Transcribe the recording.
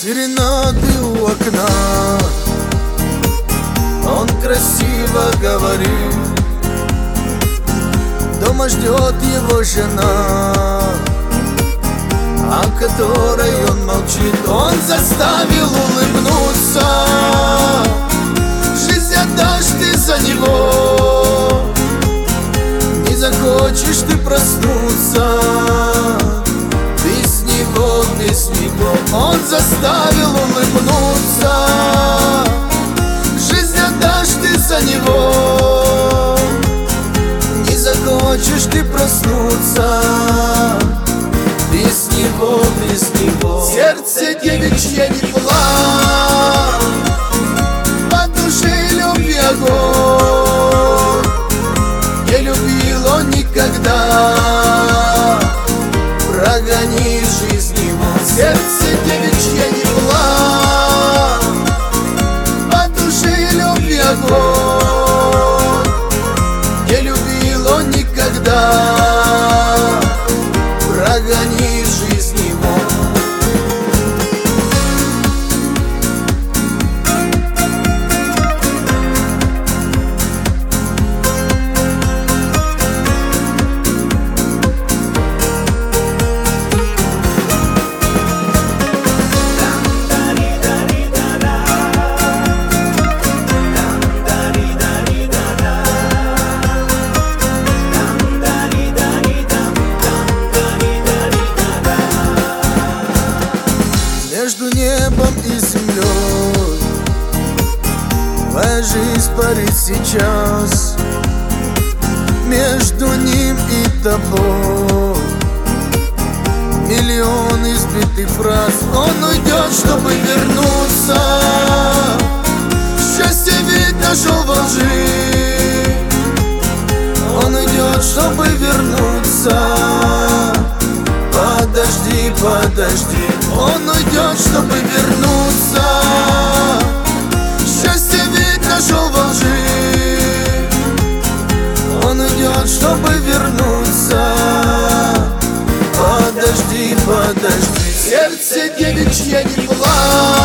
Серенады у окна, он красиво говорит. Дома ждет его жена, о которой он молчит. Он заставил улыбнуться, жизнь отдашь ты за него. Не захочешь ты проснуться без него, без него. Он заставил улыбнуться, жизнь отдашь ты за него. Не захочешь ты проснуться без него, без него. Сердце девичье не плачь, по душе любви огонь. Не любил он никогда, прогони жизнь его. Сердце девичье не плачь, по душе любви огонь. Не любил он никогда, прогони жизнь его. Между небом и землей твоя жизнь парит сейчас. Между ним и тобой миллион избитых фраз. Он уйдет, чтобы вернуться. Счастье ведь нашел во лжи. Он уйдет, чтобы вернуться. Подожди, подожди, он уйдет, чтобы вернуться. Счастье ведь нашел во лжи. Он уйдет, чтобы вернуться. Подожди, подожди. Сердце девичье не плачь,